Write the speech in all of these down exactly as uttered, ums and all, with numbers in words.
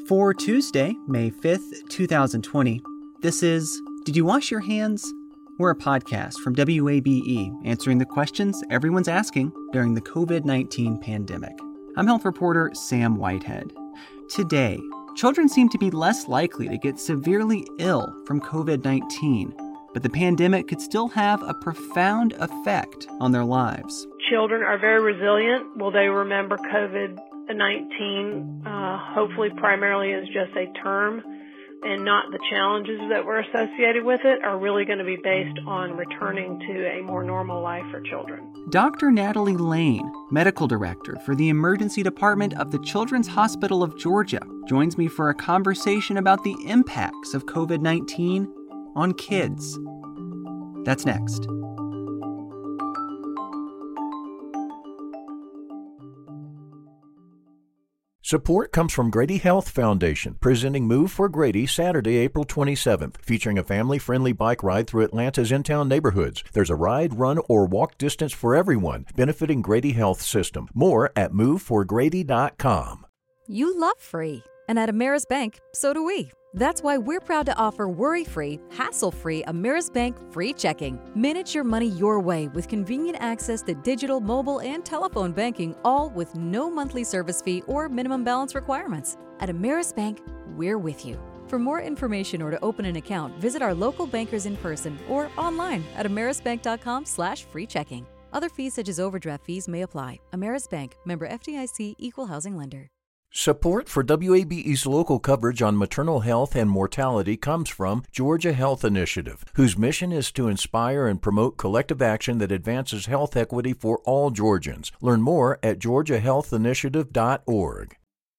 For Tuesday, May fifth, twenty twenty, this is Did You Wash Your Hands? We're a podcast from W A B E answering the questions everyone's asking during the covid nineteen pandemic. I'm health reporter Sam Whitehead. Today, children seem to be less likely to get severely ill from covid nineteen, but the pandemic could still have a profound effect on their lives. Children are very resilient. Will they remember covid nineteen, uh, hopefully primarily as just a term and not the challenges that were associated with it, are really going to be based on returning to a more normal life for children. Doctor Natalie Lane, medical director for the emergency department of the Children's Hospital of Georgia, joins me for a conversation about the impacts of covid nineteen on kids. That's next. Support comes from Grady Health Foundation, presenting Move for Grady Saturday, April twenty-seventh, featuring a family-friendly bike ride through Atlanta's in-town neighborhoods. There's a ride, run, or walk distance for everyone, benefiting Grady Health System. More at move for grady dot com. You love free, and at Ameris Bank, so do we. That's why we're proud to offer worry-free, hassle-free Ameris Bank free checking. Manage your money your way with convenient access to digital, mobile, and telephone banking, all with no monthly service fee or minimum balance requirements. At Ameris Bank, we're with you. For more information or to open an account, visit our local bankers in person or online at amerisbank.com slash free checking. Other fees such as overdraft fees may apply. Ameris Bank, member F D I C, equal housing lender. Support for W A B E's local coverage on maternal health and mortality comes from Georgia Health Initiative, whose mission is to inspire and promote collective action that advances health equity for all Georgians. Learn more at georgia health initiative dot org.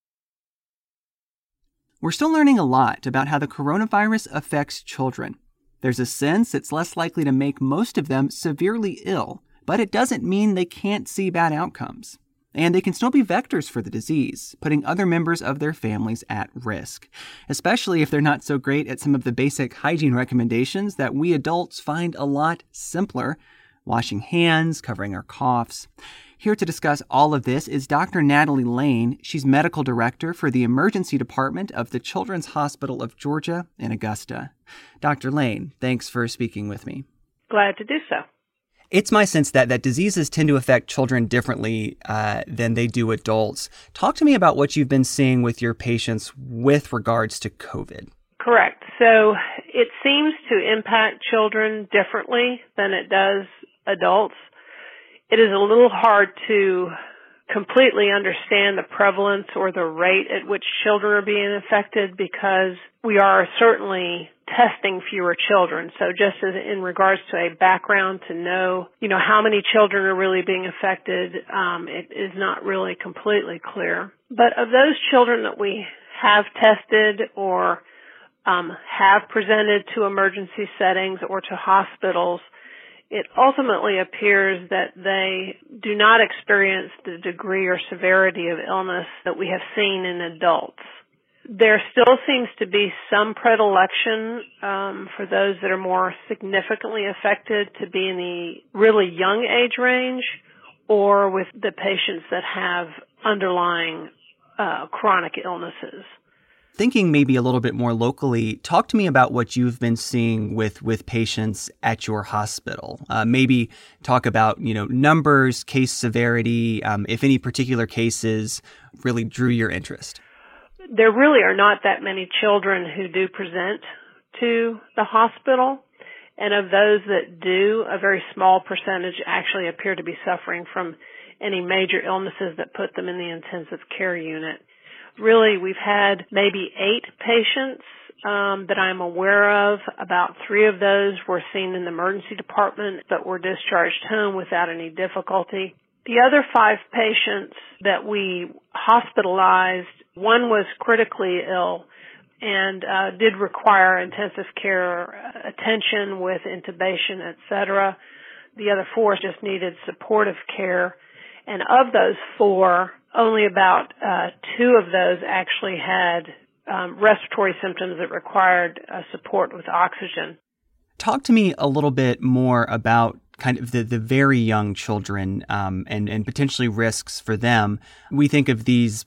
We're still learning a lot about how the coronavirus affects children. There's a sense it's less likely to make most of them severely ill, but it doesn't mean they can't see bad outcomes. And they can still be vectors for the disease, putting other members of their families at risk, especially if they're not so great at some of the basic hygiene recommendations that we adults find a lot simpler: washing hands, covering our coughs. Here to discuss all of this is Doctor Natalie Lane. She's medical director for the emergency department of the Children's Hospital of Georgia in Augusta. Doctor Lane, thanks for speaking with me. Glad to do so. It's my sense that, that diseases tend to affect children differently uh, than they do adults. Talk to me about what you've been seeing with your patients with regards to COVID. Correct. So it seems to impact children differently than it does adults. It is a little hard to completely understand the prevalence or the rate at which children are being affected because we are certainly testing fewer children. So just as in regards to a background to know, you know, how many children are really being affected, um, it is not really completely clear. But of those children that we have tested or um, have presented to emergency settings or to hospitals, it ultimately appears that they do not experience the degree or severity of illness that we have seen in adults. There still seems to be some predilection um, for those that are more significantly affected to be in the really young age range or with the patients that have underlying uh, chronic illnesses. Thinking maybe a little bit more locally, talk to me about what you've been seeing with, with patients at your hospital. Uh, maybe talk about, you know, numbers, case severity, um, if any particular cases really drew your interest. There really are not that many children who do present to the hospital. And of those that do, a very small percentage actually appear to be suffering from any major illnesses that put them in the intensive care unit. Really, we've had maybe eight patients um, that I'm aware of. About three of those were seen in the emergency department but were discharged home without any difficulty. The other five patients that we hospitalized, one was critically ill and uh, did require intensive care attention with intubation, et cetera. The other four just needed supportive care. And of those four, only about uh, two of those actually had um, respiratory symptoms that required uh, support with oxygen. Talk to me a little bit more about kind of the, the very young children um, and, and potentially risks for them. We think of these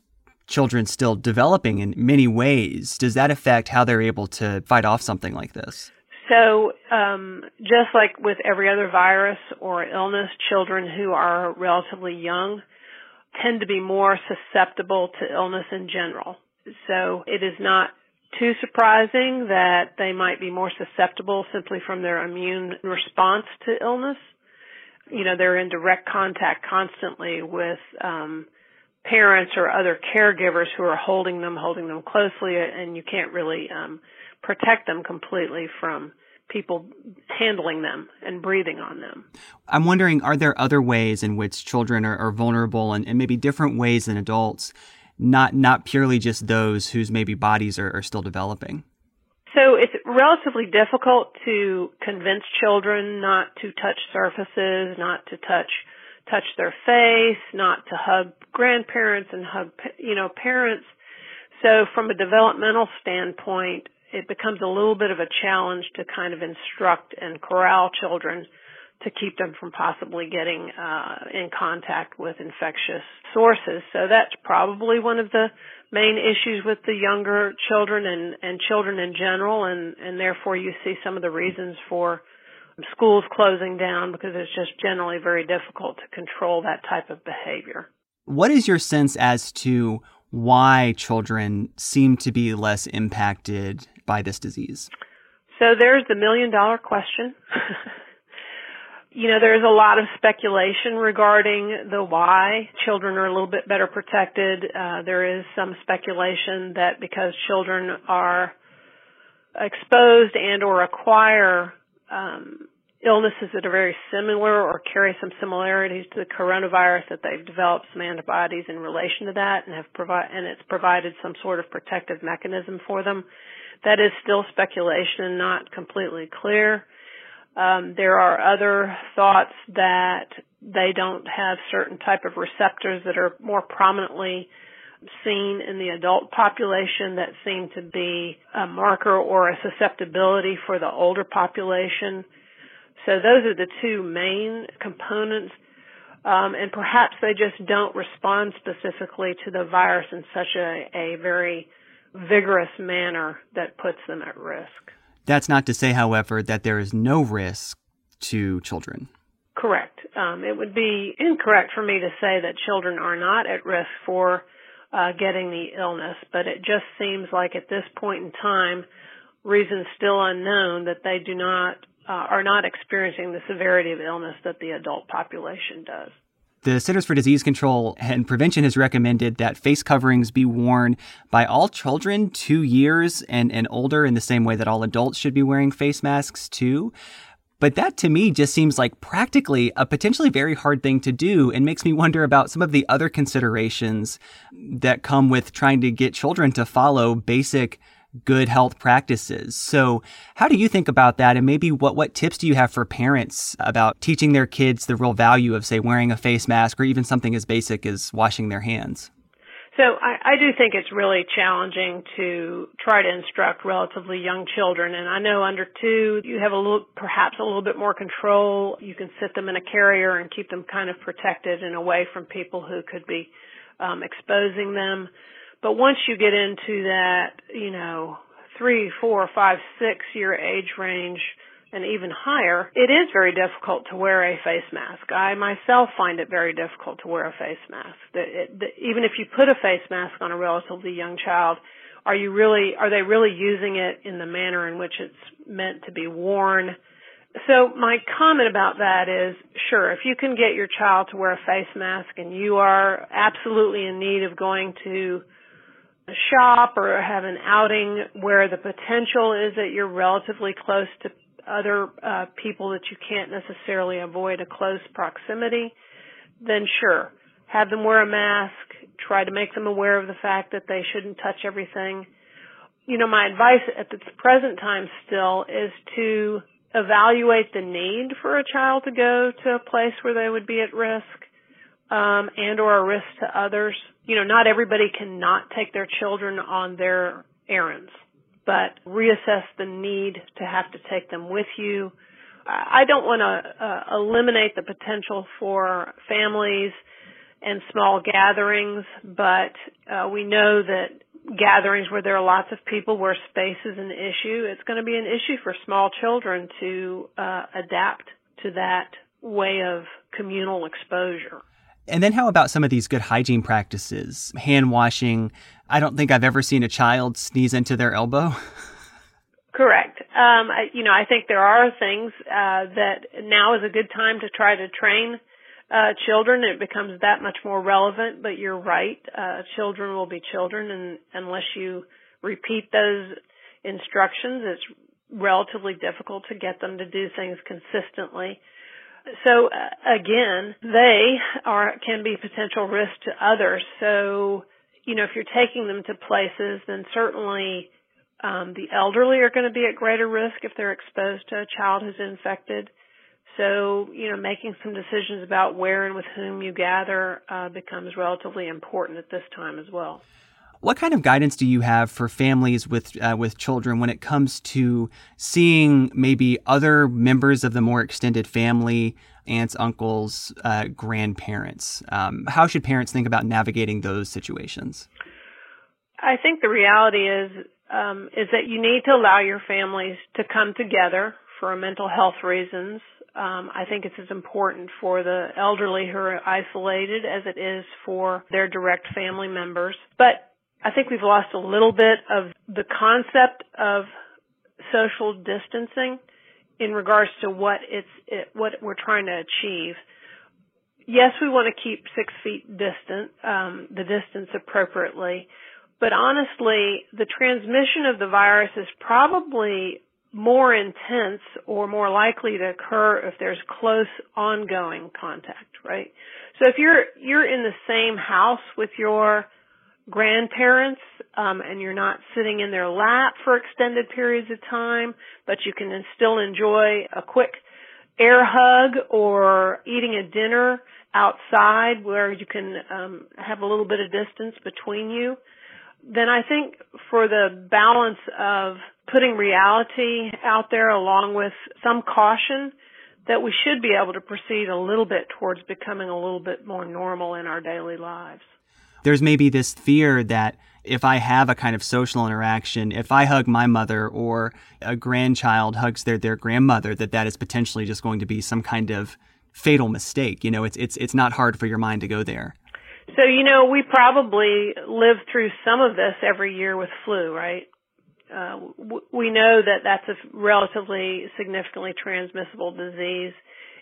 children still developing in many ways. Does that affect how they're able to fight off something like this? So um, just like with every other virus or illness, children who are relatively young tend to be more susceptible to illness in general. So it is not too surprising that they might be more susceptible simply from their immune response to illness. You know, they're in direct contact constantly with um, parents or other caregivers who are holding them, holding them closely, and you can't really um, protect them completely from people handling them and breathing on them. I'm wondering, are there other ways in which children are, are vulnerable and, and maybe different ways than adults, not not purely just those whose maybe bodies are, are still developing? So it's relatively difficult to convince children not to touch surfaces, not to touch touch their face, not to hug grandparents and hug, you know, parents. So from a developmental standpoint, it becomes a little bit of a challenge to kind of instruct and corral children to keep them from possibly getting uh, in contact with infectious sources. So that's probably one of the main issues with the younger children and, and children in general, and, and therefore you see some of the reasons for schools closing down because it's just generally very difficult to control that type of behavior. What is your sense as to why children seem to be less impacted by this disease? So there's the million dollar question. You know, there's a lot of speculation regarding the why children are a little bit better protected. Uh, there is some speculation that because children are exposed and or acquire um, illnesses that are very similar or carry some similarities to the coronavirus, that they've developed some antibodies in relation to that and have provi- and it's provided some sort of protective mechanism for them. That is still speculation and not completely clear. Um, there are other thoughts that they don't have certain type of receptors that are more prominently seen in the adult population that seem to be a marker or a susceptibility for the older population. So those are the two main components, um, and perhaps they just don't respond specifically to the virus in such a, a very vigorous manner that puts them at risk. That's not to say, however, that there is no risk to children. Correct. Um, it would be incorrect for me to say that children are not at risk for uh, getting the illness, but it just seems like at this point in time, reasons still unknown, that they do not uh, are not experiencing the severity of illness that the adult population does. The Centers for Disease Control and Prevention has recommended that face coverings be worn by all children two years and, and older in the same way that all adults should be wearing face masks too. But that to me just seems like practically a potentially very hard thing to do and makes me wonder about some of the other considerations that come with trying to get children to follow basic good health practices. So how do you think about that? And maybe what, what tips do you have for parents about teaching their kids the real value of, say, wearing a face mask or even something as basic as washing their hands? So I, I do think it's really challenging to try to instruct relatively young children. And I know under two, you have a little, perhaps a little bit more control. You can sit them in a carrier and keep them kind of protected and away from people who could be um, exposing them. But once you get into that, you know, three, four, five, six year age range and even higher, it is very difficult to wear a face mask. I myself find it very difficult to wear a face mask. The, it, the, even if you put a face mask on a relatively young child, are you really, are they really using it in the manner in which it's meant to be worn? So my comment about that is, sure, if you can get your child to wear a face mask and you are absolutely in need of going to shop or have an outing where the potential is that you're relatively close to other uh, people that you can't necessarily avoid a close proximity, then sure, have them wear a mask, try to make them aware of the fact that they shouldn't touch everything. You know, my advice at the present time still is to evaluate the need for a child to go to a place where they would be at risk um, and or a risk to others. You know, not everybody can not take their children on their errands, but reassess the need to have to take them with you. I don't want to uh, eliminate the potential for families and small gatherings, but uh, we know that gatherings where there are lots of people, where space is an issue, it's going to be an issue for small children to uh, adapt to that way of communal exposure. And then how about some of these good hygiene practices? Hand washing. I don't think I've ever seen a child sneeze into their elbow. Correct. Um, I, you know, I think there are things uh, that now is a good time to try to train uh, children. It becomes that much more relevant, but you're right. Uh, children will be children, and unless you repeat those instructions, it's relatively difficult to get them to do things consistently. So uh, again, they are can be potential risk to others. So, you know, if you're taking them to places, then certainly um, the elderly are going to be at greater risk if they're exposed to a child who's infected. So, you know, making some decisions about where and with whom you gather uh, becomes relatively important at this time as well. What kind of guidance do you have for families with uh, with children when it comes to seeing maybe other members of the more extended family, aunts, uncles, uh, grandparents? Um, how should parents think about navigating those situations? I think the reality is um, is that you need to allow your families to come together for mental health reasons. Um, I think it's as important for the elderly who are isolated as it is for their direct family members. But I think we've lost a little bit of the concept of social distancing in regards to what it's it, what we're trying to achieve. Yes, we want to keep six feet distant, um, the distance appropriately, but honestly, the transmission of the virus is probably more intense or more likely to occur if there's close ongoing contact, right? So if you're you're in the same house with your grandparents, um, and you're not sitting in their lap for extended periods of time, but you can still enjoy a quick air hug or eating a dinner outside where you can um, have a little bit of distance between you, then I think for the balance of putting reality out there along with some caution, that we should be able to proceed a little bit towards becoming a little bit more normal in our daily lives. There's maybe this fear that if I have a kind of social interaction, if I hug my mother or a grandchild hugs their, their grandmother, that that is potentially just going to be some kind of fatal mistake. You know, it's it's it's not hard for your mind to go there. So, you know, we probably live through some of this every year with flu, right? Uh, w- we know that that's a relatively significantly transmissible disease,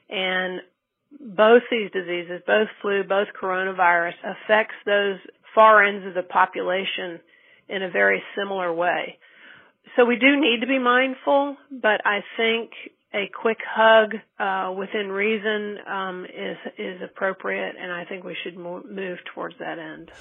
and both these diseases, both flu, both coronavirus, affects those far ends of the population in a very similar way. So we do need to be mindful, but I think a quick hug uh, within reason um, is is appropriate, and I think we should mo- move towards that end.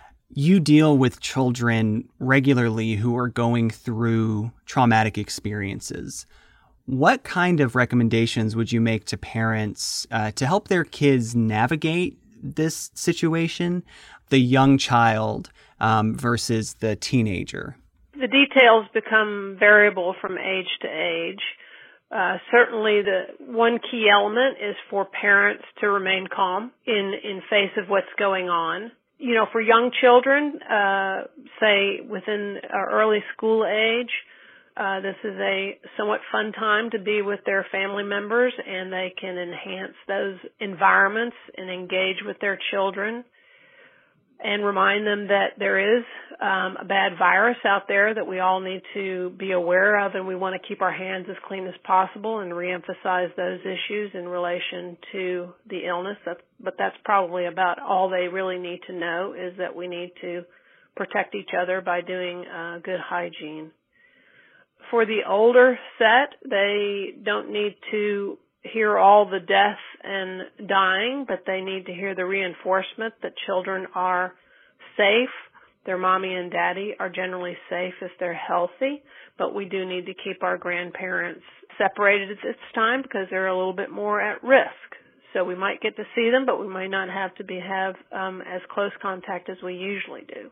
You deal with children regularly who are going through traumatic experiences. What kind of recommendations would you make to parents uh, to help their kids navigate this situation, the young child um, versus the teenager? The details become variable from age to age. Uh, certainly the one key element is for parents to remain calm in, in face of what's going on. You know, for young children, uh, say within uh, early school age, Uh, this is a somewhat fun time to be with their family members, and they can enhance those environments and engage with their children and remind them that there is um, a bad virus out there that we all need to be aware of, and we want to keep our hands as clean as possible and reemphasize those issues in relation to the illness. That's, but that's probably about all they really need to know, is that we need to protect each other by doing uh, good hygiene. For the older set, they don't need to hear all the death and dying, but they need to hear the reinforcement that children are safe. Their mommy and daddy are generally safe if they're healthy, but we do need to keep our grandparents separated at this time because they're a little bit more at risk. So we might get to see them, but we might not have to be have um, as close contact as we usually do.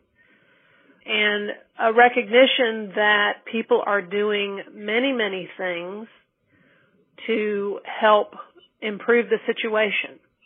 And a recognition that people are doing many, many things to help improve the situation.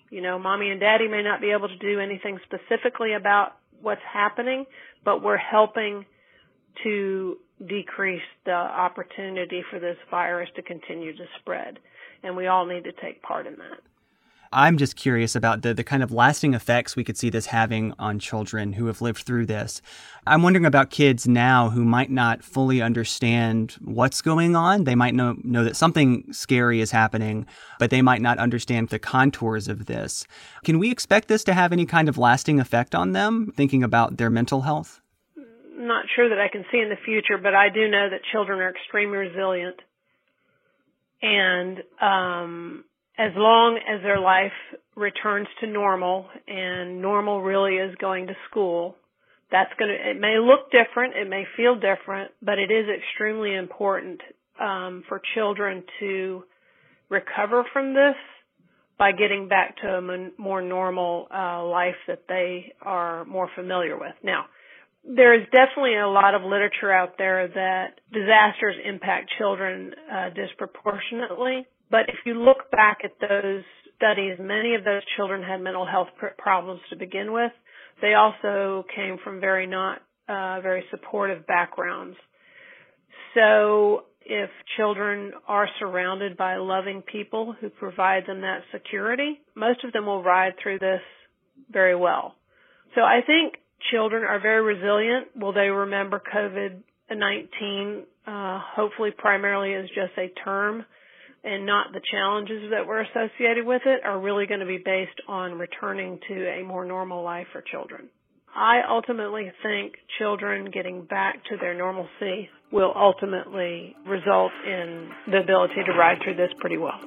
You know, mommy and daddy may not be able to do anything specifically about what's happening, but we're helping to decrease the opportunity for this virus to continue to spread. And we all need to take part in that. I'm just curious about the, the kind of lasting effects we could see this having on children who have lived through this. I'm wondering about kids now who might not fully understand what's going on. They might know, know that something scary is happening, but they might not understand the contours of this. Can we expect this to have any kind of lasting effect on them, thinking about their mental health? I'm not sure that I can see in the future, but I do know that children are extremely resilient. And um as long as their life returns to normal, and normal really is going to school, that's going to, it may look different, it may feel different, but it is extremely important um, for children to recover from this by getting back to a mon- more normal uh, life that they are more familiar with. Now, there is definitely a lot of literature out there that disasters impact children uh, disproportionately. But if you look back at those studies, many of those children had mental health pr- problems to begin with. They also came from very not uh, very supportive backgrounds. So if children are surrounded by loving people who provide them that security, most of them will ride through this very well. So I think children are very resilient. Will they remember COVID nineteen, uh, hopefully primarily as just a term, and not the challenges that were associated with it, are really going to be based on returning to a more normal life for children. I ultimately think children getting back to their normalcy will ultimately result in the ability to ride through this pretty well.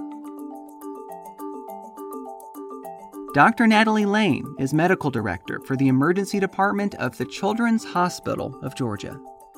Doctor Natalie Lane is medical director for the emergency department of the Children's Hospital of Georgia.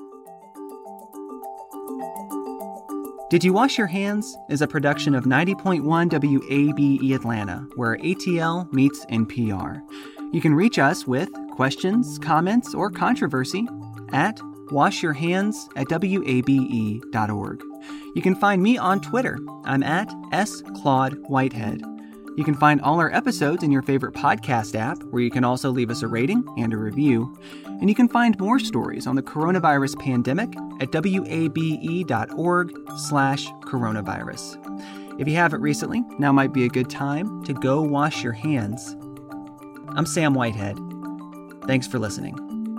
Did You Wash Your Hands is a production of ninety point one W A B E Atlanta, where A T L meets N P R. You can reach us with questions, comments, or controversy at washyourhands at W A B E dot org. You can find me on Twitter. I'm at S. Claude Whitehead. You can find all our episodes in your favorite podcast app, where you can also leave us a rating and a review. And you can find more stories on the coronavirus pandemic at W A B E dot org slash coronavirus. If you haven't recently, now might be a good time to go wash your hands. I'm Sam Whitehead. Thanks for listening.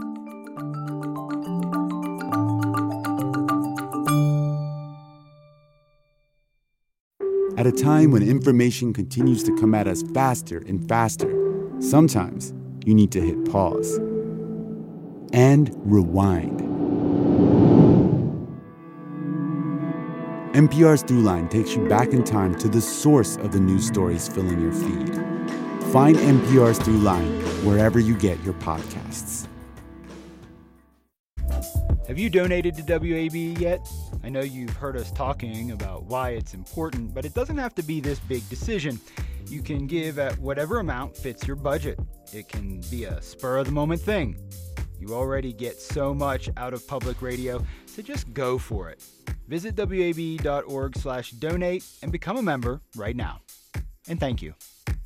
At a time when information continues to come at us faster and faster, sometimes you need to hit pause and rewind. N P R's Throughline takes you back in time to the source of the news stories filling your feed. Find N P R's Throughline wherever you get your podcasts. Have you donated to W A B E yet? I know you've heard us talking about why it's important, but it doesn't have to be this big decision. You can give at whatever amount fits your budget. It can be a spur-of-the-moment thing. You already get so much out of public radio, so just go for it. Visit W A B E dot org slash donate and become a member right now. And thank you.